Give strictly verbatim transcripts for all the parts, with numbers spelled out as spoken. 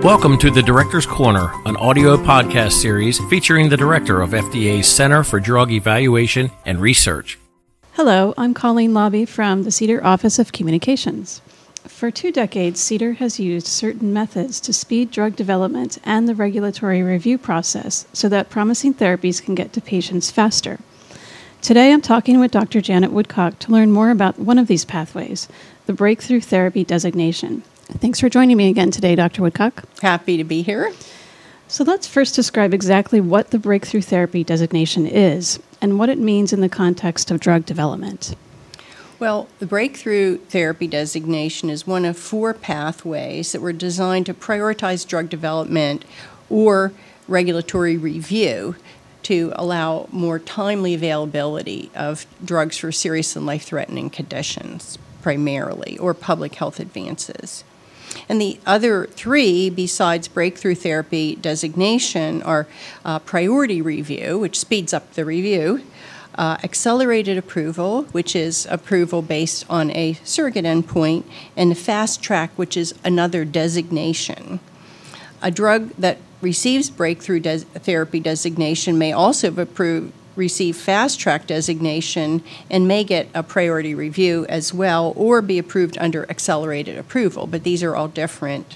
Welcome to the Director's Corner, an audio podcast series featuring the director of F D A's Center for Drug Evaluation and Research. Hello, I'm Colleen Lobby from the CDER Office of Communications. For two decades, CDER has used certain methods to speed drug development and the regulatory review process so that promising therapies can get to patients faster. Today, I'm talking with Doctor Janet Woodcock to learn more about one of these pathways, the Breakthrough Therapy Designation. Thanks for joining me again today, Doctor Woodcock. Happy to be here. So let's first describe exactly what the Breakthrough Therapy Designation is and what it means in the context of drug development. Well, the Breakthrough Therapy Designation is one of four pathways that were designed to prioritize drug development or regulatory review to allow more timely availability of drugs for serious and life-threatening conditions, primarily, or public health advances. And the other three, besides breakthrough therapy designation, are uh, priority review, which speeds up the review, uh, accelerated approval, which is approval based on a surrogate endpoint, and the fast track, which is another designation. A drug that receives breakthrough des- therapy designation may also have approved receive fast-track designation and may get a priority review as well or be approved under accelerated approval, but these are all different.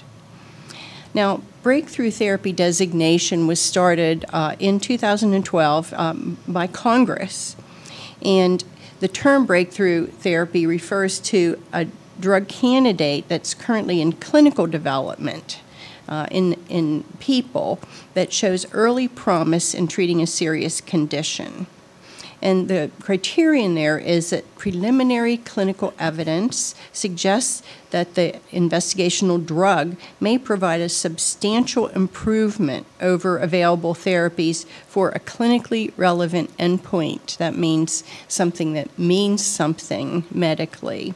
Now, breakthrough therapy designation was started uh, in two thousand twelve um, by Congress, and the term breakthrough therapy refers to a drug candidate that's currently in clinical development Uh, in, in people that shows early promise in treating a serious condition. And the criterion there is that preliminary clinical evidence suggests that the investigational drug may provide a substantial improvement over available therapies for a clinically relevant endpoint. That means something that means something medically.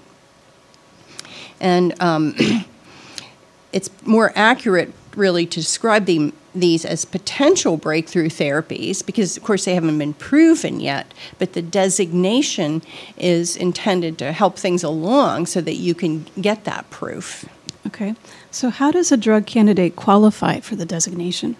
And um, it's more accurate, really, to describe the, these as potential breakthrough therapies because, of course, they haven't been proven yet, but the designation is intended to help things along so that you can get that proof. Okay. So how does a drug candidate qualify for the designation?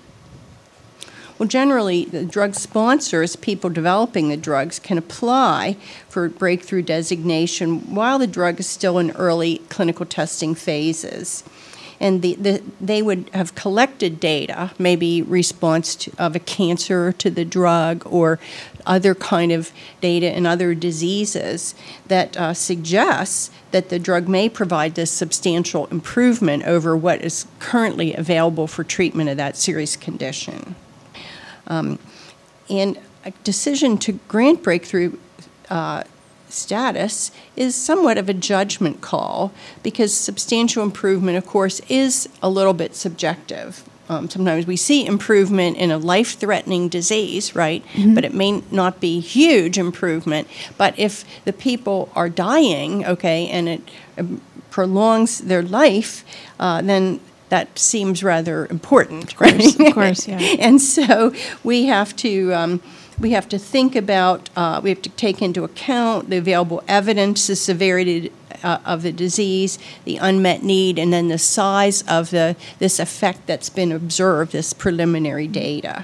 Well, generally, the drug sponsors, people developing the drugs, can apply for breakthrough designation while the drug is still in early clinical testing phases. And the, the, they would have collected data, maybe response to, of a cancer to the drug or other kind of data in other diseases that uh, suggests that the drug may provide this substantial improvement over what is currently available for treatment of that serious condition. Um, and a decision to grant breakthrough uh, status is somewhat of a judgment call because substantial improvement, of course, is a little bit subjective. Um, sometimes we see improvement in a life-threatening disease, right? Mm-hmm. But it may not be huge improvement. But if the people are dying, okay, and it uh, prolongs their life, uh, then that seems rather important, right? Of course, of course, yeah. And so we have to um, we have to think about, uh, we have to take into account the available evidence, the severity uh, of the disease, the unmet need, and then the size of the this effect that's been observed, this preliminary data.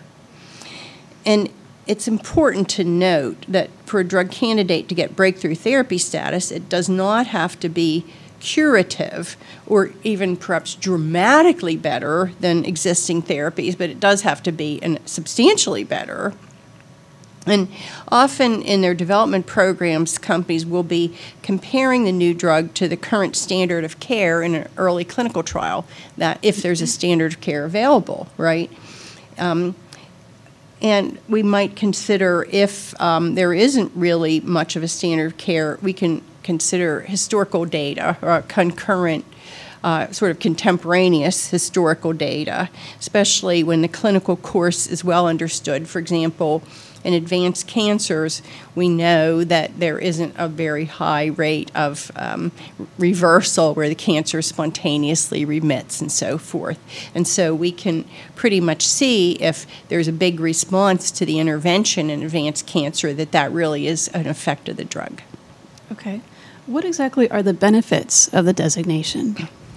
And it's important to note that for a drug candidate to get breakthrough therapy status, it does not have to be curative or even perhaps dramatically better than existing therapies, but it does have to be an substantially better. And often in their development programs, companies will be comparing the new drug to the current standard of care in an early clinical trial, that if there's a standard of care available, right? Um, and we might consider if um, there isn't really much of a standard of care, we can consider historical data or concurrent Uh, sort of contemporaneous historical data, especially when the clinical course is well understood. For example, in advanced cancers, we know that there isn't a very high rate of um, reversal where the cancer spontaneously remits and so forth. And so we can pretty much see if there's a big response to the intervention in advanced cancer that that really is an effect of the drug. Okay. What exactly are the benefits of the designation?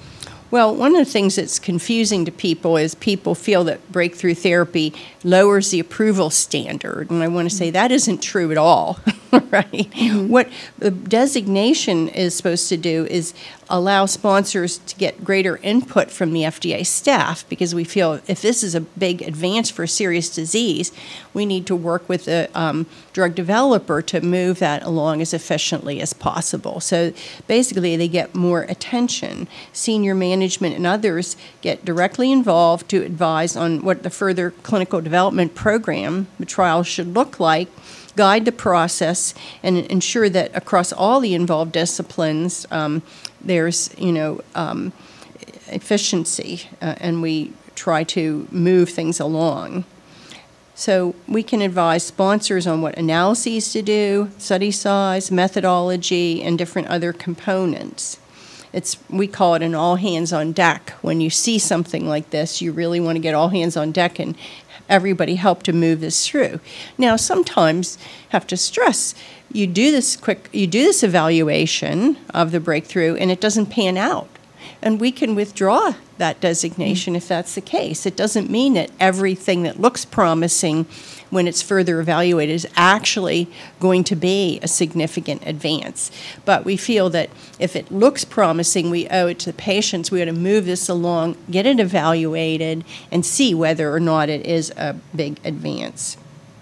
Well, one of the things that's confusing to people is people feel that breakthrough therapy lowers the approval standard. And I want to say that isn't true at all, right? Mm-hmm. What the designation is supposed to do is allow sponsors to get greater input from the F D A staff, because we feel if this is a big advance for a serious disease, we need to work with the um, drug developer to move that along as efficiently as possible. So basically, they get more attention. Senior management and others get directly involved to advise on what the further clinical development program, the trial, should look like, guide the process, and ensure that across all the involved disciplines, um, there's, you know, um, efficiency, uh, and we try to move things along. So we can advise sponsors on what analyses to do, study size, methodology, and different other components. It's, we call it an all hands on deck. When you see something like this, you really want to get all hands on deck and everybody help to move this through. Now, sometimes have to stress, you do this quick, you do this evaluation of the breakthrough and it doesn't pan out. And we can withdraw that designation mm-hmm. if that's the case. It doesn't mean that everything that looks promising when it's further evaluated is actually going to be a significant advance. But we feel that if it looks promising, we owe it to the patients. We ought to move this along, get it evaluated, and see whether or not it is a big advance.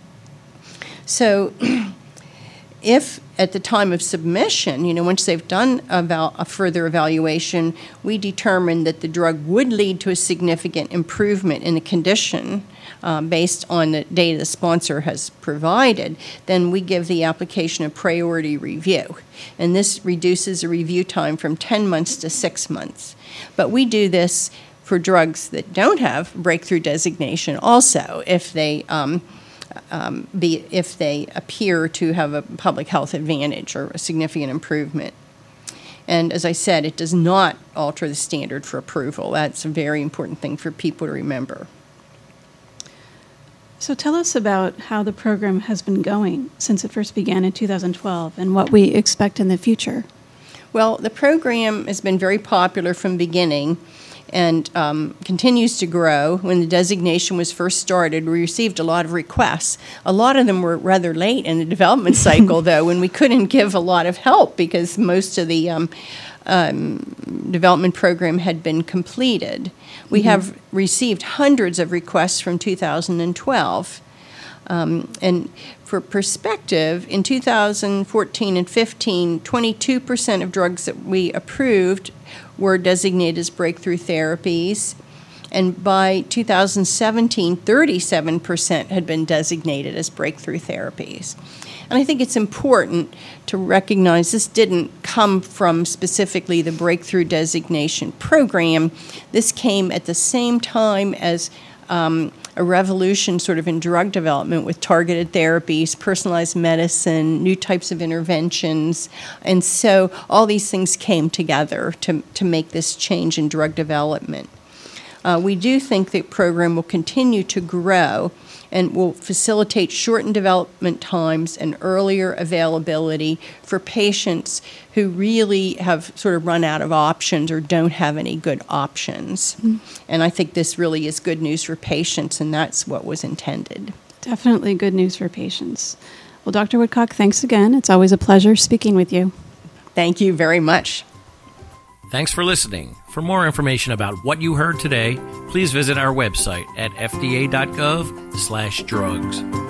So if at the time of submission, you know, once they've done a, val- a further evaluation, we determine that the drug would lead to a significant improvement in the condition um, based on the data the sponsor has provided, then we give the application a priority review. And this reduces the review time from ten months to six months. But we do this for drugs that don't have breakthrough designation also, if they um, Um, be if they appear to have a public health advantage or a significant improvement. And as I said, it does not alter the standard for approval. That's a very important thing for people to remember. So tell us about how the program has been going since it first began in two thousand twelve and what we expect in the future. Well, the program has been very popular from the beginning and um, continues to grow. When the designation was first started, we received a lot of requests. A lot of them were rather late in the development cycle, though, when we couldn't give a lot of help because most of the um, um, development program had been completed. We mm-hmm. have received hundreds of requests from two thousand twelve. Um, and for perspective, in two thousand fourteen and fifteen, twenty-two percent of drugs that we approved were designated as breakthrough therapies. And by two thousand seventeen, thirty-seven percent had been designated as breakthrough therapies. And I think it's important to recognize this didn't come from specifically the breakthrough designation program. This came at the same time as um, a revolution sort of in drug development with targeted therapies, personalized medicine, new types of interventions. And so all these things came together to, to make this change in drug development. Uh, we do think the program will continue to grow and will facilitate shortened development times and earlier availability for patients who really have sort of run out of options or don't have any good options. Mm-hmm. And I think this really is good news for patients, and that's what was intended. Definitely good news for patients. Well, Doctor Woodcock, thanks again. It's always a pleasure speaking with you. Thank you very much. Thanks for listening. For more information about what you heard today, please visit our website at f d a dot gov slash drugs.